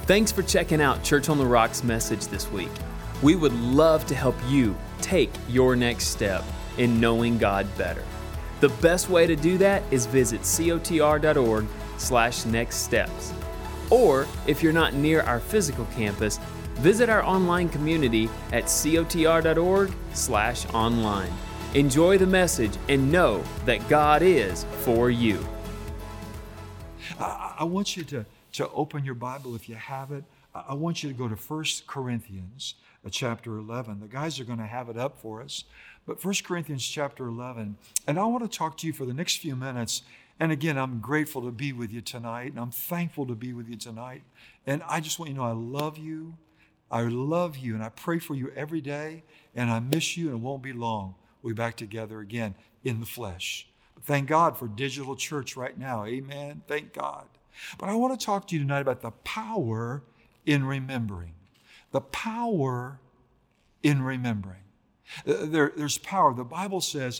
Thanks for checking out Church on the Rock's message this week. We would love to help you take your next step in knowing God better. The best way to do that is visit cotr.org/nextsteps. Or if you're not near our physical campus, visit our online community at cotr.org/online. Enjoy the message and know that God is for you. I want you to open your Bible if you have it. I want you to go to 1 Corinthians chapter 11. The guys are going to have it up for us. But 1 Corinthians chapter 11. And I want to talk to you for the next few minutes. And again, I'm grateful to be with you tonight. And I'm thankful to be with you tonight. And I just want you to know I love you. I love you. And I pray for you every day. And I miss you. And it won't be long. We'll be back together again in the flesh. But thank God for digital church right now. Amen. Thank God. But I want to talk to you tonight about the power in remembering. The power in remembering. There's power. The Bible says,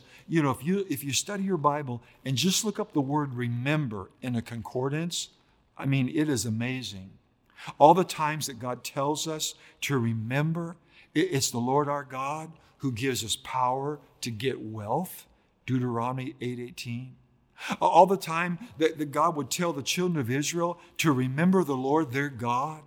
if you study your Bible and just look up the word remember in a concordance, I mean, it is amazing. All the times that God tells us to remember, it's the Lord our God who gives us power to get wealth, Deuteronomy 8:18. All the time that God would tell the children of Israel to remember the Lord their God.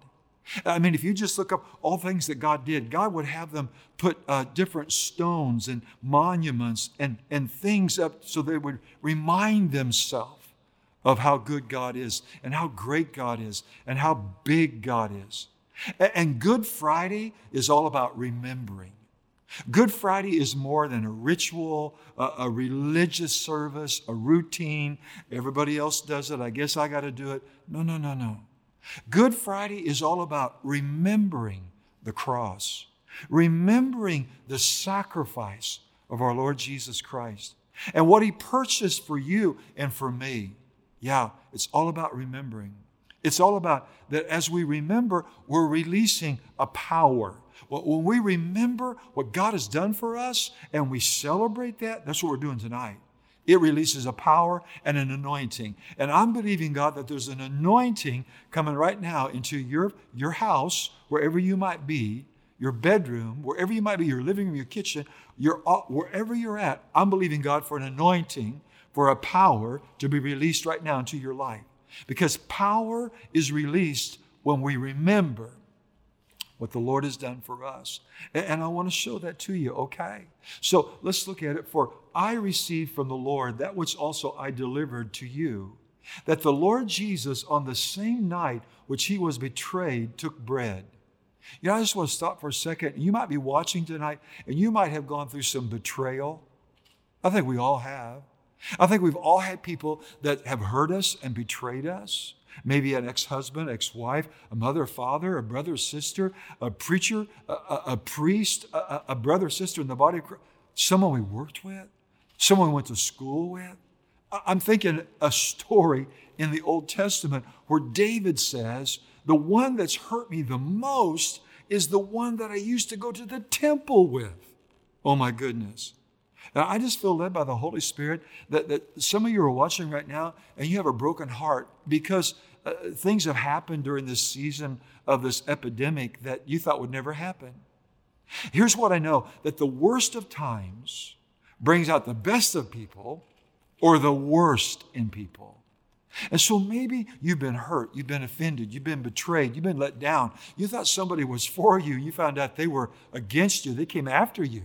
I mean, if you just look up all things that God did, God would have them put different stones and monuments and things up so they would remind themselves of how good God is and how great God is and how big God is. And Good Friday is all about remembering. Good Friday is more than a ritual, a religious service, a routine. Everybody else does it. I guess I got to do it. No. Good Friday is all about remembering the cross, remembering the sacrifice of our Lord Jesus Christ and what He purchased for you and for me. Yeah, it's all about remembering. It's all about that as we remember, we're releasing a power. When we remember what God has done for us and we celebrate that, that's what we're doing tonight. It releases a power and an anointing. And I'm believing, God, that there's an anointing coming right now into your house, wherever you might be, your bedroom, wherever you might be, your living room, your kitchen, wherever you're at. I'm believing, God, for an anointing, for a power to be released right now into your life. Because power is released when we remember what the Lord has done for us. And I want to show that to you, okay? So let's look at it. For I received from the Lord that which also I delivered to you, that the Lord Jesus on the same night which He was betrayed took bread. I just want to stop for a second. You might be watching tonight and you might have gone through some betrayal. I think we all have. I think we've all had people that have hurt us and betrayed us. Maybe an ex-husband, ex-wife, a mother, a father, a brother, a sister, a preacher, a priest, a brother, or sister in the body of Christ, someone we worked with, someone we went to school with. I'm thinking a story in the Old Testament where David says, the one that's hurt me the most is the one that I used to go to the temple with. Oh my goodness. And I just feel led by the Holy Spirit that some of you are watching right now and you have a broken heart because things have happened during this season of this epidemic that you thought would never happen. Here's what I know, that the worst of times brings out the best of people or the worst in people. And so maybe you've been hurt, you've been offended, you've been betrayed, you've been let down. You thought somebody was for you. You found out they were against you. They came after you.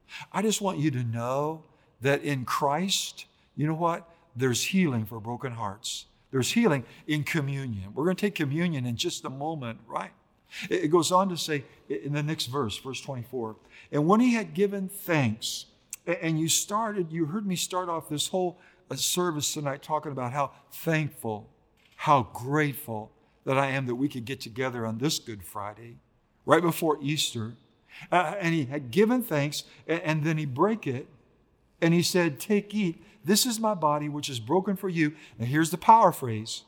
I just want you to know that in Christ, you know what? There's healing for broken hearts. There's healing in communion. We're going to take communion in just a moment, right? It goes on to say in the next verse 24, and when He had given thanks, and you heard me start off this whole service tonight talking about how thankful, how grateful that I am that we could get together on this Good Friday, right before Easter. And He had given thanks, and then He broke it, and He said, take, eat. This is my body, which is broken for you. Now here's the power phrase.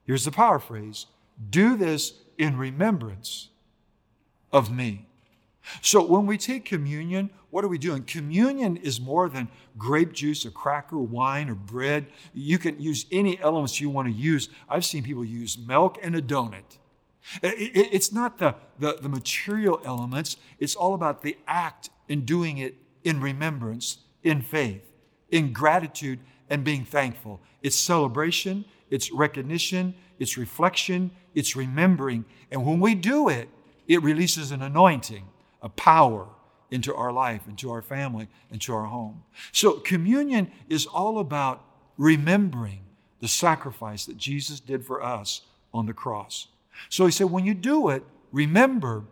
Do this in remembrance of me. So when we take communion, what are we doing? Communion is more than grape juice, a cracker, wine, or bread. You can use any elements you want to use. I've seen people use milk and a donut. It's not the material elements. It's all about the act in doing it in remembrance, in faith, in gratitude, and being thankful. It's celebration, it's recognition, it's reflection, it's remembering. And when we do it, it releases an anointing, a power into our life, into our family, into our home. So communion is all about remembering the sacrifice that Jesus did for us on the cross. So he said, when you do it, remember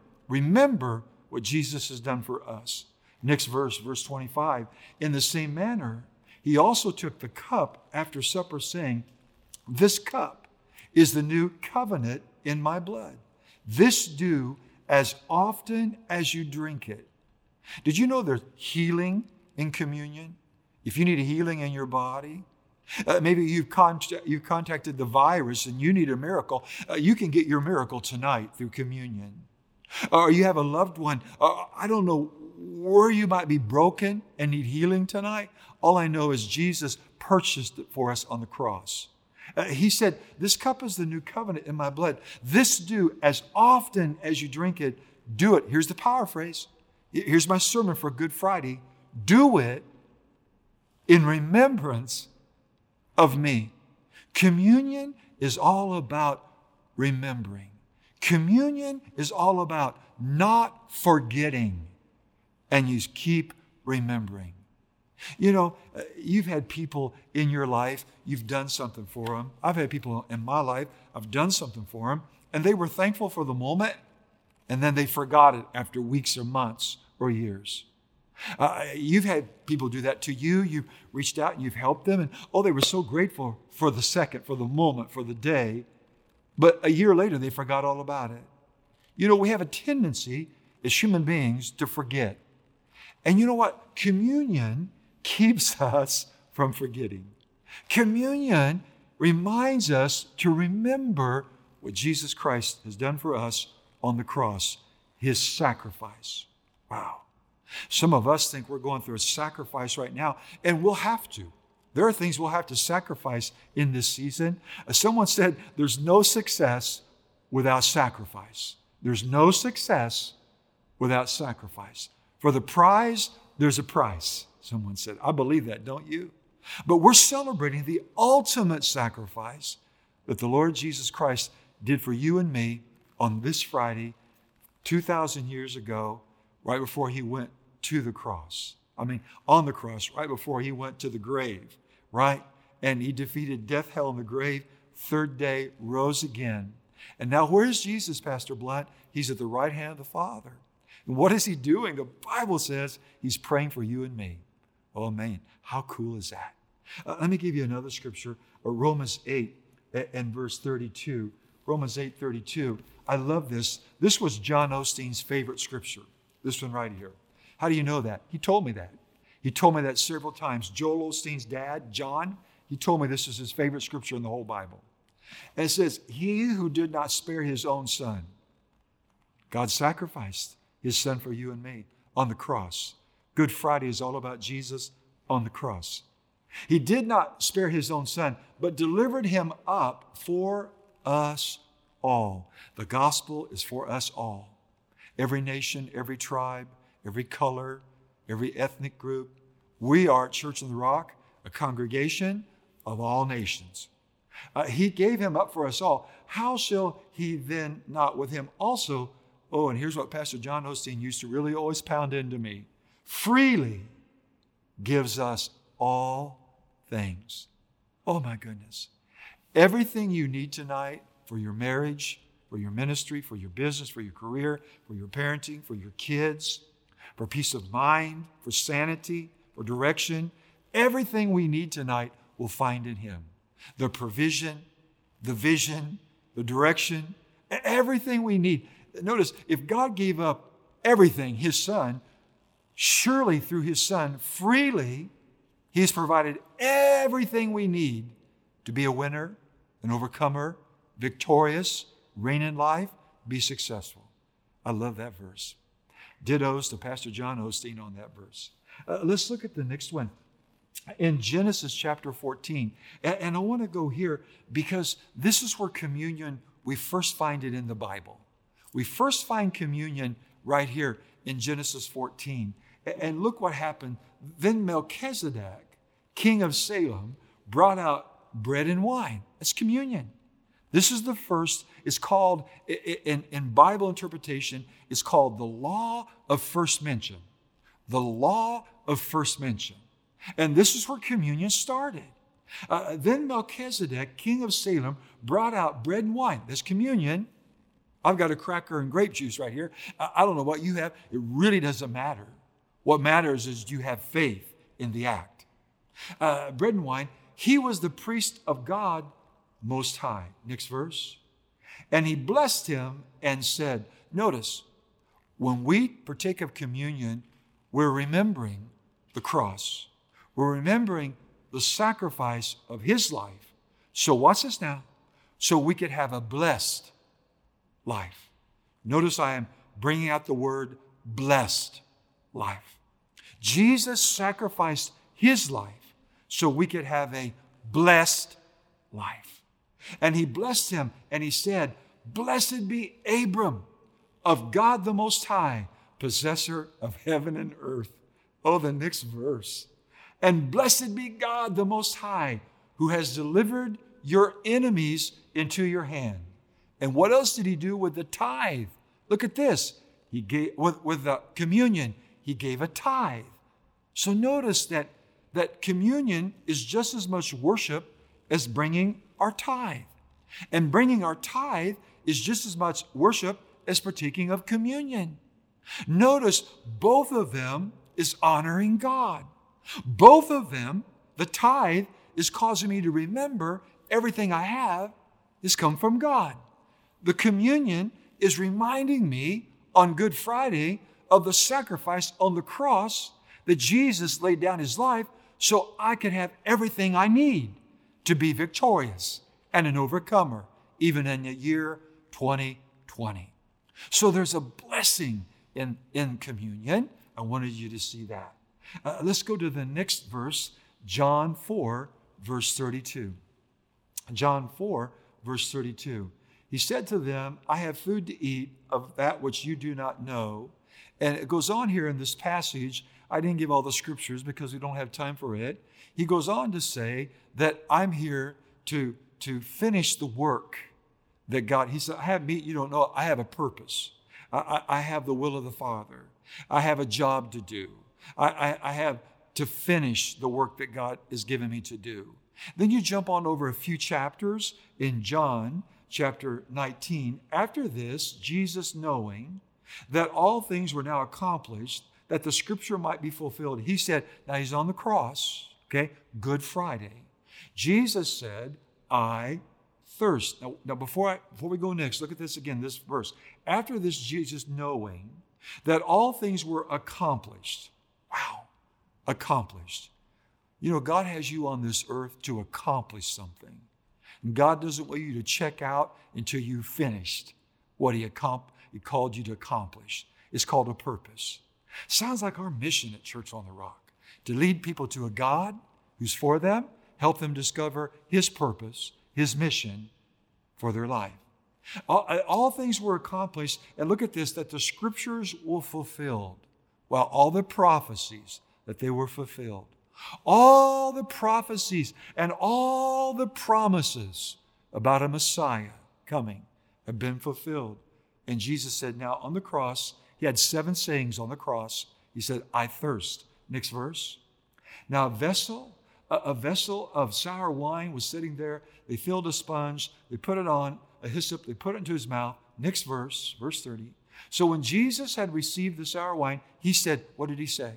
what Jesus has done for us. Next verse 25. In the same manner, he also took the cup after supper, saying, this cup is the new covenant in my blood. This do as often as you drink it. Did you know there's healing in communion? If you need a healing in your body, maybe you've contacted the virus and you need a miracle, you can get your miracle tonight through communion. Or you have a loved one, I don't know where you might be broken and need healing tonight. All I know is Jesus purchased it for us on the cross. He said, this cup is the new covenant in my blood. This do as often as you drink it, do it. Here's the power phrase. Here's my sermon for Good Friday. Do it in remembrance of me. Communion is all about remembering. Communion is all about not forgetting, and you keep remembering. You know, you've had people in your life, you've done something for them. I've had people in my life, I've done something for them, and they were thankful for the moment, and then they forgot it after weeks or months or years. You've had people do that to you. You've reached out and you've helped them, and they were so grateful for the second, for the moment, for the day, but a year later they forgot all about it. You know, we have a tendency as human beings to forget. And you know what? Communion keeps us from forgetting. Communion reminds us to remember what Jesus Christ has done for us on the cross, his sacrifice. Wow. Some of us think we're going through a sacrifice right now, and we'll have to. There are things we'll have to sacrifice in this season. Someone said there's no success without sacrifice. There's no success without sacrifice. For the prize, there's a price, someone said. I believe that, don't you? But we're celebrating the ultimate sacrifice that the Lord Jesus Christ did for you and me on this Friday, 2,000 years ago, right before he went to the cross. On the cross, right before he went to the grave, right? And he defeated death, hell, and the grave. Third day, rose again. And now where's Jesus, Pastor Blunt? He's at the right hand of the Father. And what is he doing? The Bible says he's praying for you and me. Oh, man, how cool is that? Let me give you another scripture, Romans 8 and verse 32. Romans 8:32. I love this. This was John Osteen's favorite scripture, this one right here. How do you know that? He told me that. He told me that several times. Joel Osteen's dad, John, he told me this is his favorite scripture in the whole Bible. And it says, he who did not spare his own son, God sacrificed his son for you and me on the cross. Good Friday is all about Jesus on the cross. He did not spare his own son, but delivered him up for us all. The gospel is for us all. Every nation, every tribe, every color, every ethnic group. We are at Church on the Rock, a congregation of all nations. He gave him up for us all. How shall he then not with him also? Oh, and here's what Pastor John Osteen used to really always pound into me. Freely gives us all things. Oh my goodness. Everything you need tonight for your marriage, for your ministry, for your business, for your career, for your parenting, for your kids, for peace of mind, for sanity, for direction. Everything we need tonight we'll find in him. The provision, the vision, the direction, everything we need. Notice, if God gave up everything, his son, surely through his son, freely, he has provided everything we need to be a winner, an overcomer, victorious, reign in life, be successful. I love that verse. Dittos to Pastor John Osteen on that verse. Let's look at the next one. In Genesis chapter 14, and I want to go here because this is where communion we first find it in the Bible. We first find communion right here in Genesis 14. And look what happened. Then Melchizedek, king of Salem, brought out bread and wine. That's communion. This is the first. It's called, in Bible interpretation, it's called the law of first mention. The law of first mention. And this is where communion started. Then Melchizedek, king of Salem, brought out bread and wine. That's communion. I've got a cracker and grape juice right here. I don't know what you have. It really doesn't matter. What matters is you have faith in the act. Bread and wine. He was the priest of God Most High. Next verse. And he blessed him and said, notice, when we partake of communion, we're remembering the cross. We're remembering the sacrifice of his life. So watch this now. So we could have a blessed life. Notice I am bringing out the word blessed life. Jesus sacrificed his life so we could have a blessed life. And he blessed him and he said, blessed be Abram of God the Most High, possessor of heaven and earth. Oh, the next verse. And blessed be God the Most High, who has delivered your enemies into your hand. And what else did he do with the tithe? Look at this. He gave with the communion, he gave a tithe. So notice that communion is just as much worship as bringing our tithe. And bringing our tithe is just as much worship as partaking of communion. Notice both of them is honoring God. Both of them, the tithe is causing me to remember everything I have has come from God. The communion is reminding me on Good Friday of the sacrifice on the cross that Jesus laid down his life so I could have everything I need to be victorious and an overcomer, even in the year 2020. So there's a blessing in communion. I wanted you to see that. Let's go to the next verse, John 4, verse 32. John 4, verse 32. He said to them, I have food to eat of that which you do not know. And it goes on here in this passage. I didn't give all the scriptures because we don't have time for it. He goes on to say that I'm here to finish the work that God, he said, I have meat you don't know. I have a purpose. I have the will of the Father. I have a job to do. I have to finish the work that God has given me to do. Then you jump on over a few chapters in John chapter 19. After this, Jesus, knowing that all things were now accomplished, that the scripture might be fulfilled, he said, now he's on the cross, okay, Good Friday. Jesus said, I thirst. Now before we go next, look at this again, this verse. After this, Jesus, knowing that all things were accomplished. Wow, accomplished. You know, God has you on this earth to accomplish something. And God doesn't want you to check out until you've finished what he called you to accomplish. It's called a purpose. Sounds like our mission at Church on the Rock, to lead people to a God who's for them, help them discover his purpose, his mission for their life. All things were accomplished, and look at this, that the scriptures were fulfilled. Well, all the prophecies that they were fulfilled. All the prophecies and all the promises about a Messiah coming have been fulfilled. And Jesus said, now on the cross, he had 7 sayings on the cross. He said, I thirst. Next verse. Now a vessel of sour wine was sitting there. They filled a sponge. They put it on a hyssop. They put it into his mouth. Next verse, verse 30. So when Jesus had received the sour wine, he said, what did he say?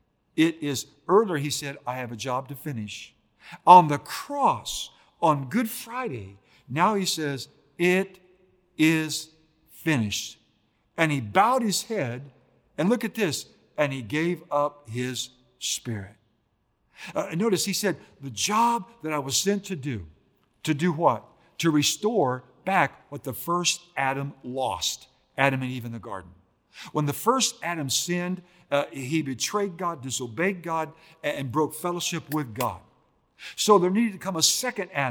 Earlier he said, I have a job to finish. On the cross, on Good Friday, now he says, it is finished. And he bowed his head, and look at this, and he gave up his spirit. Notice he said, the job that I was sent to do what? To restore back what the first Adam lost, Adam and Eve in the garden. When the first Adam sinned, he betrayed God, disobeyed God, and broke fellowship with God. So there needed to come a second Adam,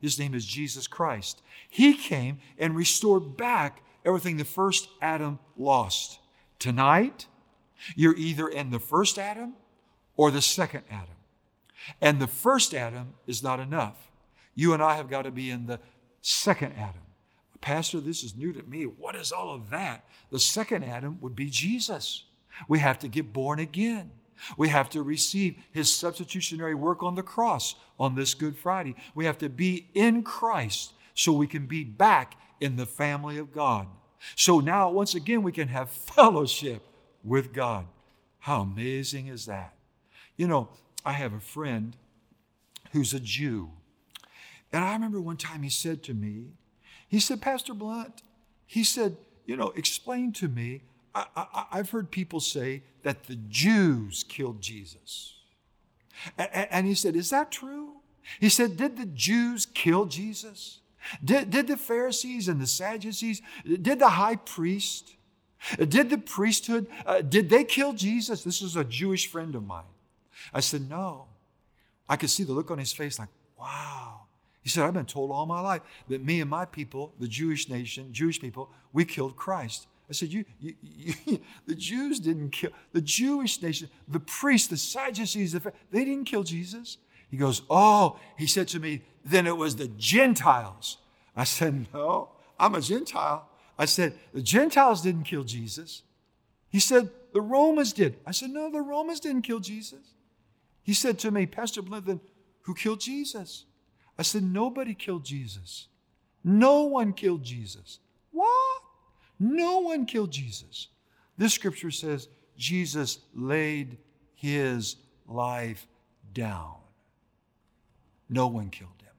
His name is Jesus Christ. He came and restored back everything the first Adam lost. Tonight, you're either in the first Adam or the second Adam. And the first Adam is not enough. You and I have got to be in the second Adam. Pastor, this is new to me. What is all of that? The second Adam would be Jesus. We have to get born again. We have to receive His substitutionary work on the cross on this Good Friday. We have to be in Christ so we can be back in the family of God. So now, once again, we can have fellowship with God. How amazing is that? You know, I have a friend who's a Jew. And I remember one time he said to me, he said, Pastor Blunt, he said, explain to me, I've heard people say that the Jews killed Jesus. And he said, is that true? He said, did the Jews kill Jesus? Did the Pharisees and the Sadducees, did the high priest, did the priesthood, did they kill Jesus? This is a Jewish friend of mine. I said, no. I could see the look on his face like, wow. He said, I've been told all my life that me and my people, the Jewish nation, Jewish people, we killed Christ. I said, the Jews didn't kill, the Jewish nation, the priests, the Sadducees, they didn't kill Jesus. He goes, oh, he said to me, then it was the Gentiles. I said, no, I'm a Gentile. I said, the Gentiles didn't kill Jesus. He said, the Romans did. I said, no, the Romans didn't kill Jesus. He said to me, Pastor Blinken, who killed Jesus? I said, nobody killed Jesus. No one killed Jesus. What? No one killed Jesus. This scripture says Jesus laid His life down. No one killed Him.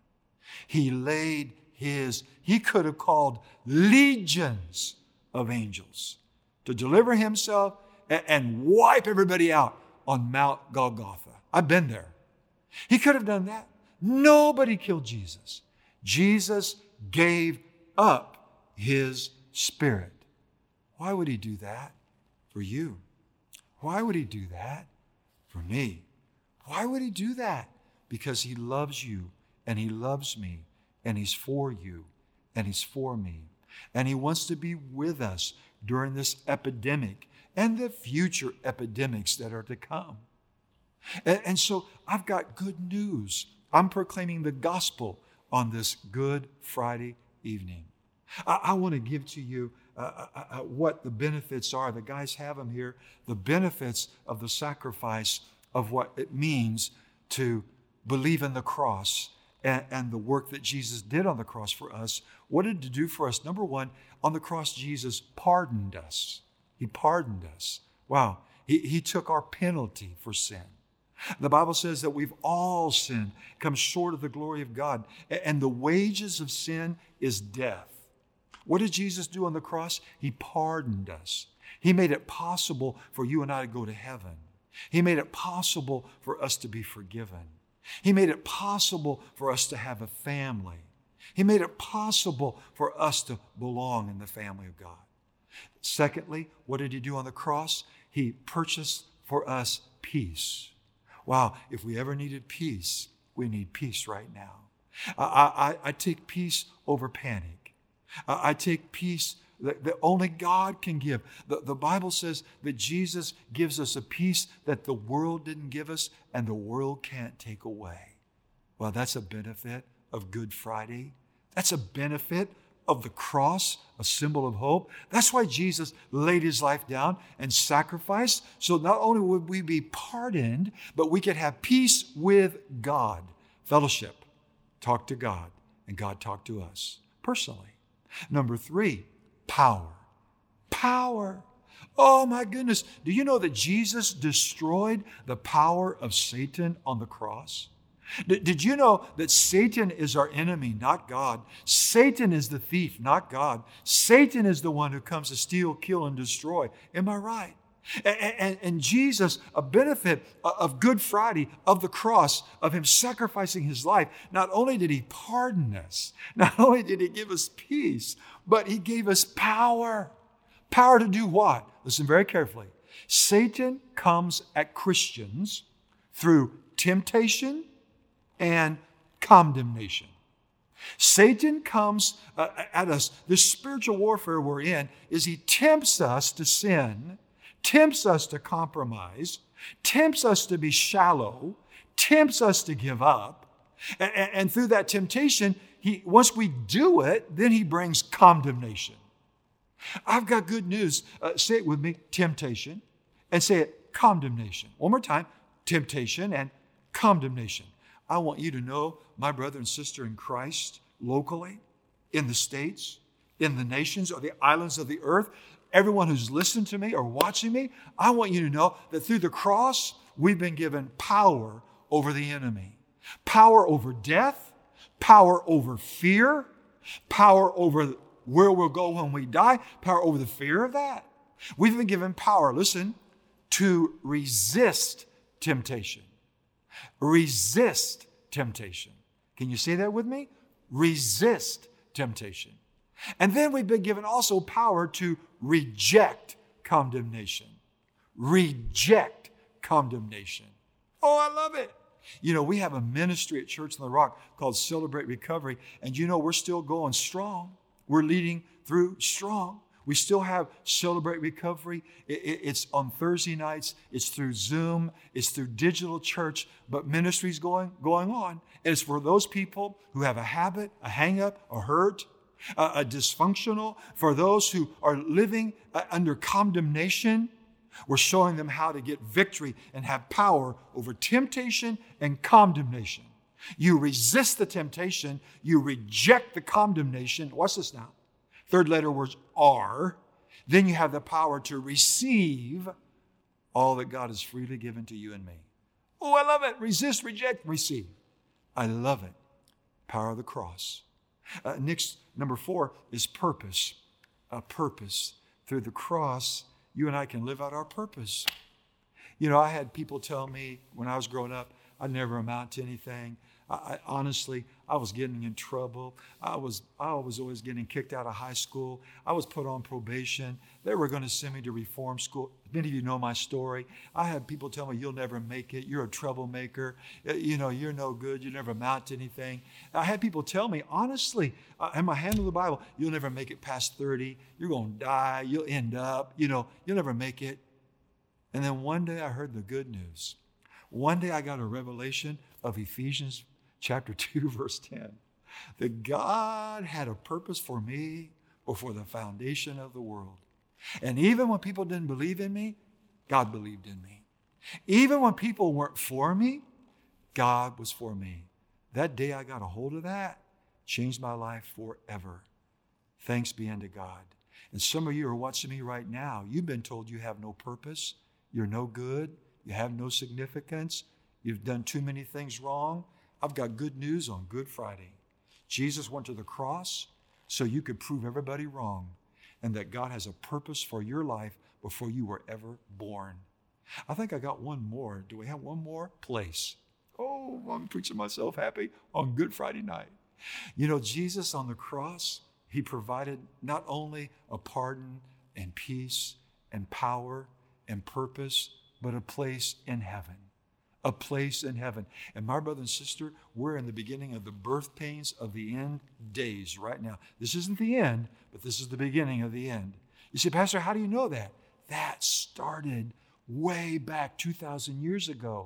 He could have called legions of angels to deliver Himself and wipe everybody out on Mount Golgotha. I've been there. He could have done that. Nobody killed Jesus. Jesus gave up His Spirit. Why would He do that for you? Why would He do that for me? Why would He do that? Because He loves you and He loves me and He's for you and He's for me. And He wants to be with us during this epidemic and the future epidemics that are to come. And so I've got good news. I'm proclaiming the gospel on this Good Friday evening. I want to give to you what the benefits are. The guys have them here. The benefits of the sacrifice of what it means to believe in the cross and the work that Jesus did on the cross for us. What did He do for us? Number one, on the cross, Jesus pardoned us. He pardoned us. Wow. He took our penalty for sin. The Bible says that we've all sinned, come short of the glory of God, and the wages of sin is death. What did Jesus do on the cross? He pardoned us. He made it possible for you and I to go to heaven. He made it possible for us to be forgiven. He made it possible for us to have a family. He made it possible for us to belong in the family of God. Secondly, what did He do on the cross? He purchased for us peace. Wow, if we ever needed peace, we need peace right now. I take peace over panic. I take peace that only God can give. The Bible says that Jesus gives us a peace that the world didn't give us and the world can't take away. Well, that's a benefit of Good Friday. That's a benefit of the cross, a symbol of hope. That's why Jesus laid His life down and sacrificed. So not only would we be pardoned, but we could have peace with God. Fellowship. Talk to God, and God talk to us personally. Number three, power. Power. Oh my goodness. Do you know that Jesus destroyed the power of Satan on the cross? Did you know that Satan is our enemy, not God? Satan is the thief, not God. Satan is the one who comes to steal, kill, and destroy. Am I right? And Jesus, a benefit of Good Friday, of the cross, of Him sacrificing His life, not only did He pardon us, not only did He give us peace, but He gave us power. Power to do what? Listen very carefully. Satan comes at Christians through temptation and condemnation. Satan comes at us. This spiritual warfare we're in is he tempts us to sin, tempts us to compromise, tempts us to be shallow, tempts us to give up. And through that temptation, once we do it, then he brings condemnation. I've got good news. Say it with me, temptation. And say it, condemnation. One more time, temptation and condemnation. I want you to know, my brother and sister in Christ, locally, in the States, in the nations or the islands of the earth, everyone who's listened to me or watching me, I want you to know that through the cross, we've been given power over the enemy. Power over death, power over fear, power over where we'll go when we die, power over the fear of that. We've been given power, listen, to resist temptation. Resist temptation. Can you say that with me? Resist temptation. And then we've been given also power to reject condemnation. Reject condemnation. Oh, I love it. You know, we have a ministry at Church on the Rock called Celebrate Recovery, and you know we're still going strong. We're leading through strong. We still have Celebrate Recovery. It's on Thursday nights. It's through Zoom. It's through digital church. But ministry's going on. And it's for those people who have a habit, a hang-up, a hurt, a dysfunctional. For those who are living under condemnation, we're showing them how to get victory and have power over temptation and condemnation. You resist the temptation. You reject the condemnation. Watch this now. Third letter was R. Then you have the power to receive all that God has freely given to you and me. Oh, I love it. Resist, reject, receive. I love it. Power of the cross. Next, number 4 is purpose. A purpose. Through the cross, you and I can live out our purpose. You know, I had people tell me when I was growing up, I'd never amount to anything. Honestly, I was getting in trouble. I was always getting kicked out of high school. I was put on probation. They were going to send me to reform school. Many of you know my story. I had people tell me, you'll never make it. You're a troublemaker. You know, you're no good. You never amount to anything. I had people tell me, honestly, in my hand on the Bible, you'll never make it past 30. You're going to die. You'll end up, you'll never make it. And then one day I heard the good news. One day I got a revelation of Ephesians chapter 2, verse 10. That God had a purpose for me before the foundation of the world. And even when people didn't believe in me, God believed in me. Even when people weren't for me, God was for me. That day I got a hold of that, changed my life forever. Thanks be unto God. And some of you are watching me right now. You've been told you have no purpose. You're no good. You have no significance. You've done too many things wrong. I've got good news on Good Friday. Jesus went to the cross so you could prove everybody wrong and that God has a purpose for your life before you were ever born. I think I got one more. Do we have one more? Place. Oh, I'm preaching myself happy on Good Friday night. You know, Jesus on the cross, he provided not only a pardon and peace and power and purpose, but a place in heaven. A place in heaven. And my brother and sister, we're in the beginning of the birth pains of the end days right now. This isn't the end, but this is the beginning of the end. You say, Pastor, how do you know that? That started way back 2,000 years ago.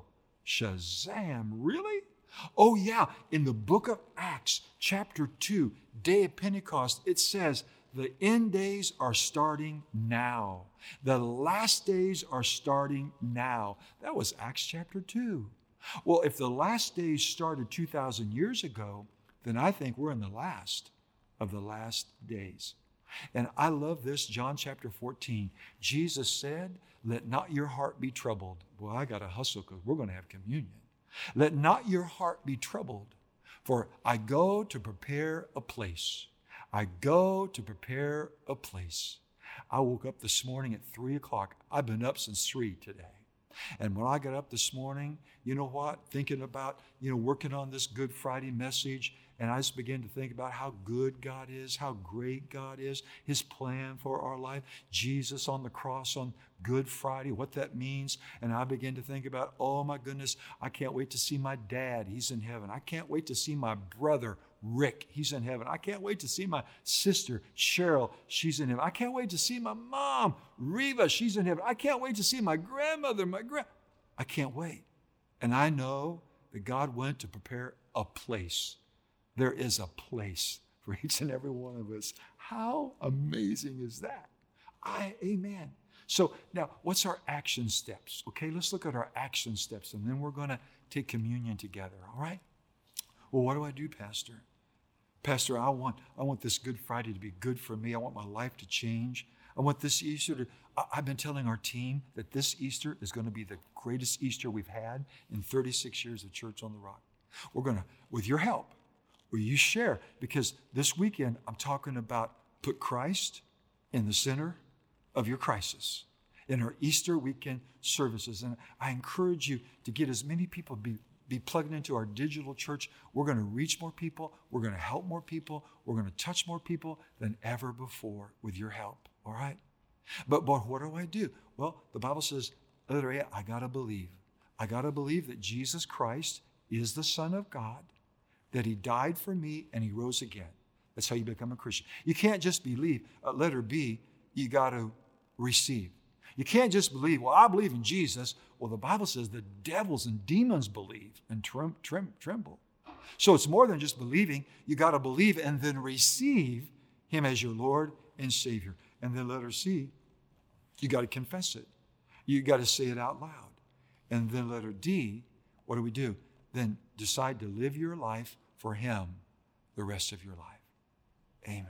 Shazam, really? Oh yeah, in the book of Acts, chapter 2, day of Pentecost, it says, the end days are starting now. The last days are starting now. That was Acts chapter 2. Well, if the last days started 2,000 years ago, then I think we're in the last of the last days. And I love this, John chapter 14. Jesus said, let not your heart be troubled. Well, I got to hustle because we're going to have communion. Let not your heart be troubled, for I go to prepare a place. I go to prepare a place. I woke up this morning at 3 o'clock. I've been up since 3 today. And when I got up this morning, you know what? Thinking about, working on this Good Friday message, and I just began to think about how good God is, how great God is, His plan for our life, Jesus on the cross on Good Friday, what that means. And I began to think about, oh my goodness, I can't wait to see my dad. He's in heaven. I can't wait to see my brother Rick. He's in heaven. I can't wait to see my sister, Cheryl. She's in heaven. I can't wait to see my mom, Reva. She's in heaven. I can't wait to see my grandmother, I can't wait. And I know that God went to prepare a place. There is a place for each and every one of us. How amazing is that? Amen. So now, what's our action steps? Okay, let's look at our action steps, and then we're going to take communion together, all right? Well, what do I do, Pastor? Pastor, I want this Good Friday to be good for me. I want my life to change. I want this Easter to... I've been telling our team that this Easter is going to be the greatest Easter we've had in 36 years of Church on the Rock. We're going to, with your help, will you share? Because this weekend, I'm talking about put Christ in the center of your crisis in our Easter weekend services. And I encourage you to get as many people, be plugged into our digital church. We're going to reach more people. We're going to help more people. We're going to touch more people than ever before with your help. All right? But what do I do? Well, the Bible says, letter A, I got to believe. I got to believe that Jesus Christ is the Son of God, that he died for me and he rose again. That's how you become a Christian. You can't just believe. Letter B, you got to receive. You can't just believe, well, I believe in Jesus. Well, the Bible says the devils and demons believe and tremble. So it's more than just believing. You got to believe and then receive him as your Lord and Savior. And then letter C, you got to confess it. You got to say it out loud. And then letter D, what do? Then decide to live your life for him the rest of your life. Amen.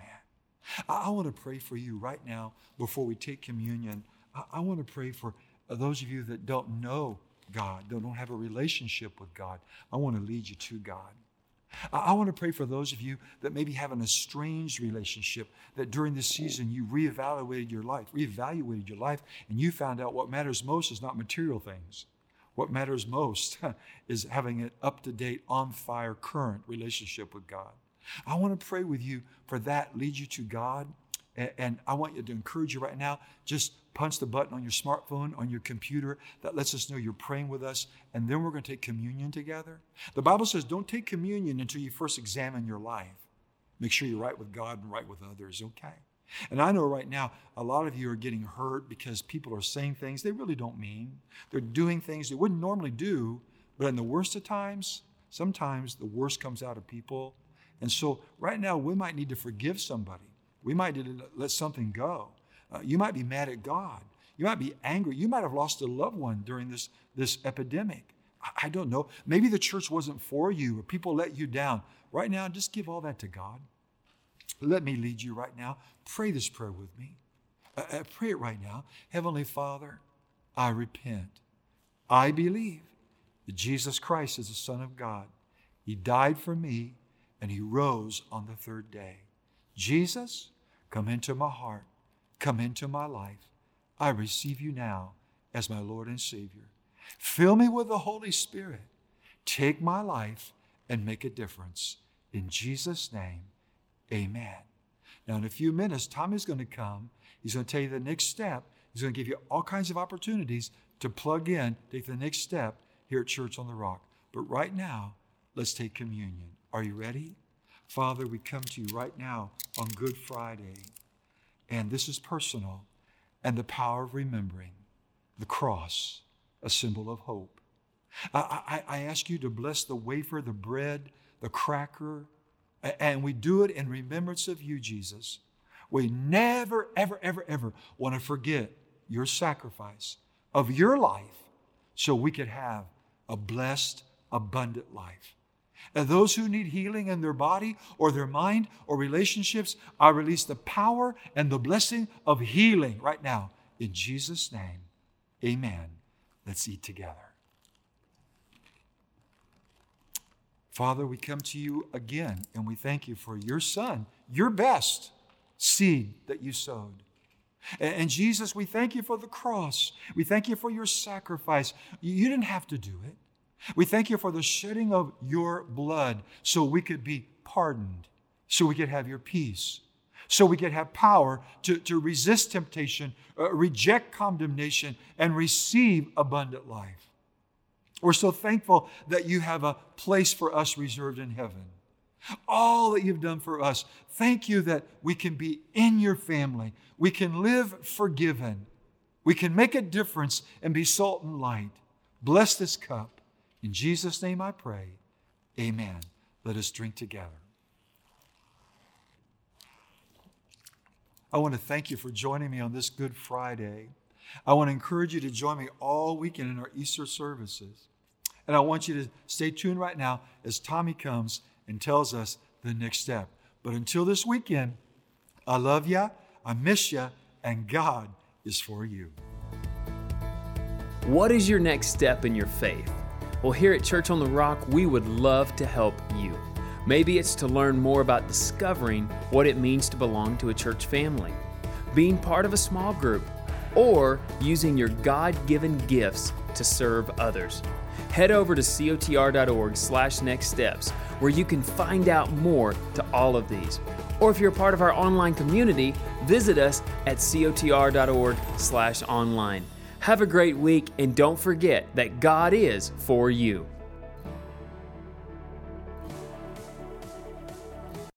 I want to pray for you right now before we take communion. I want to pray for those of you that don't know God, that don't have a relationship with God. I want to lead you to God. I want to pray for those of you that maybe have an estranged relationship, that during this season you reevaluated your life, and you found out what matters most is not material things. What matters most is having an up-to-date, on-fire, current relationship with God. I want to pray with you for that, lead you to God. And I want you to encourage you right now, just punch the button on your smartphone, on your computer. That lets us know you're praying with us. And then we're going to take communion together. The Bible says don't take communion until you first examine your life. Make sure you're right with God and right with others, okay? And I know right now, a lot of you are getting hurt because people are saying things they really don't mean. They're doing things they wouldn't normally do. But in the worst of times, sometimes the worst comes out of people. And so right now, we might need to forgive somebody. We might need to let something go. You might be mad at God. You might be angry. You might have lost a loved one during this epidemic. I don't know. Maybe the church wasn't for you or people let you down. Right now, just give all that to God. Let me lead you right now. Pray this prayer with me. Pray it right now. Heavenly Father, I repent. I believe that Jesus Christ is the Son of God. He died for me and he rose on the third day. Jesus, come into my heart. Come into my life. I receive you now as my Lord and Savior. Fill me with the Holy Spirit. Take my life and make a difference. In Jesus' name, amen. Now, in a few minutes, Tommy's going to come. He's going to tell you the next step. He's going to give you all kinds of opportunities to plug in, take the next step here at Church on the Rock. But right now, let's take communion. Are you ready? Father, we come to you right now on Good Friday. And this is personal, and the power of remembering the cross, a symbol of hope. I ask you to bless the wafer, the bread, the cracker, and we do it in remembrance of you, Jesus. We never, ever, ever, ever want to forget your sacrifice of your life so we could have a blessed, abundant life. And those who need healing in their body or their mind or relationships, I release the power and the blessing of healing right now. In Jesus' name, amen. Let's eat together. Father, we come to you again, and we thank you for your Son, your best seed that you sowed. And Jesus, we thank you for the cross. We thank you for your sacrifice. You didn't have to do it. We thank you for the shedding of your blood so we could be pardoned, so we could have your peace, so we could have power to resist temptation, reject condemnation, and receive abundant life. We're so thankful that you have a place for us reserved in heaven. all that you've done for us. Thank you that we can be in your family. We can live forgiven. We can make a difference and be salt and light. Bless this cup. In Jesus' name I pray. Amen. Let us drink together. I want to thank you for joining me on this Good Friday. I want to encourage you to join me all weekend in our Easter services. And I want you to stay tuned right now as Tommy comes and tells us the next step. But until this weekend, I love you, I miss you, and God is for you. What is your next step in your faith? Well, here at Church on the Rock, we would love to help you. Maybe it's to learn more about discovering what it means to belong to a church family, being part of a small group, or using your God-given gifts to serve others. Head over to cotr.org/nextsteps where you can find out more to all of these. Or if you're a part of our online community, visit us at cotr.org/online. Have a great week, and don't forget that God is for you.